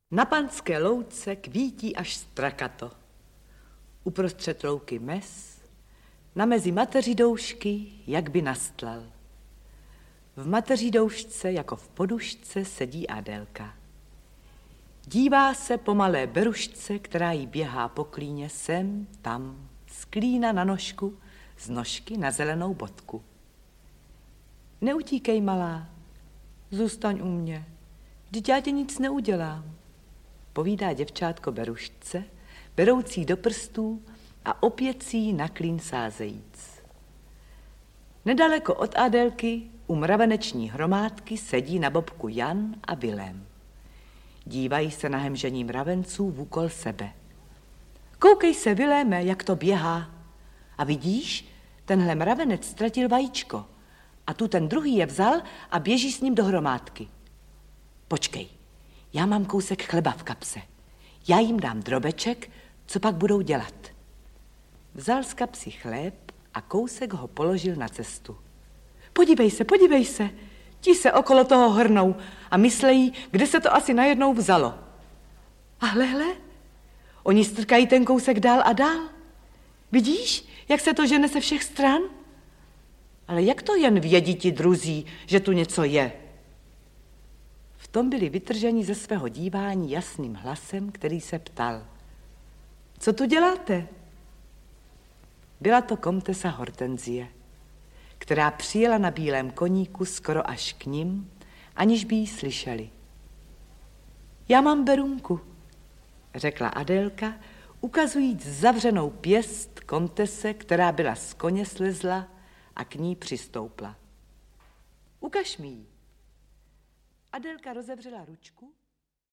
Na panské louce kvítí až strakato. Uprostřed louky mes, na mezi mateří doušky, jak by nastlal. V mateří doušce, jako v podušce, sedí Adélka. Dívá se po malé berušce, která jí běhá po klíně sem, tam, z klína na nožku, z nožky na zelenou bodku. Neutíkej, malá, zůstaň u mě, vždyť já tě nic neudělám, povídá děvčátko berušce, beroucí do prstů a opět si ji na klín sázejíc. Nedaleko od Adélky u mraveneční hromádky sedí na bobku Jan a Vilém. Dívají se na hemžení mravenců vůkol sebe. Koukej se, Viléme, jak to běhá. A vidíš, tenhle mravenec ztratil vajíčko a tu ten druhý je vzal a běží s ním do hromádky. Počkej, já mám kousek chleba v kapse. Já jim dám drobeček, co pak budou dělat. Vzal z kapsy chléb a kousek ho položil na cestu. Podívej se, ti se okolo toho hrnou a myslejí, kde se to asi najednou vzalo. A hle, oni strkají ten kousek dál a dál. Vidíš, jak se to žene ze všech stran? Ale jak to jen vědí ti druzí, že tu něco je? V tom byli vytrženi ze svého dívání jasným hlasem, který se ptal. Co tu děláte? Byla to komtesa Hortenzie, která přijela na bílém koníku skoro až k nim, aniž by ji slyšeli. Já mám berunku, řekla Adélka, ukazujíc zavřenou pěst komtese, která byla z koně slezla a k ní přistoupla. Ukaž mi ji. Adélka rozevřela ručku